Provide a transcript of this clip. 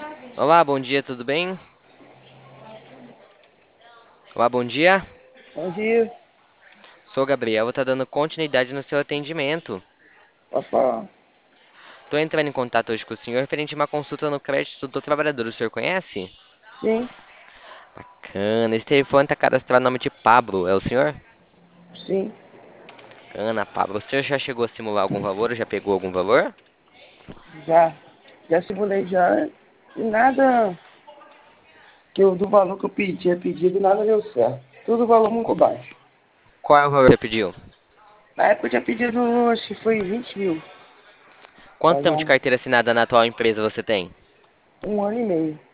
Olá, bom dia, tudo bem? Olá, bom dia. Bom dia, Sou o Gabriel, vou estar dando continuidade no seu atendimento. posso falar? Estou entrando em contato hoje com o senhor referente a uma consulta no crédito do trabalhador. O senhor conhece? Sim, Bacana. Esse telefone está cadastrado no nome de Pablo, é o senhor? sim, Bacana, Pablo. O senhor já chegou a simular algum valor ou já pegou algum valor? já. Já simulei já. E nada do valor que eu tinha pedido, nada deu certo. Tudo valor muito Qu- baixo. Qual é o valor que você pediu? Na época eu tinha pedido, acho que foi 20 mil. Quanto Faz tempo de carteira assinada na atual empresa você tem? um ano e meio.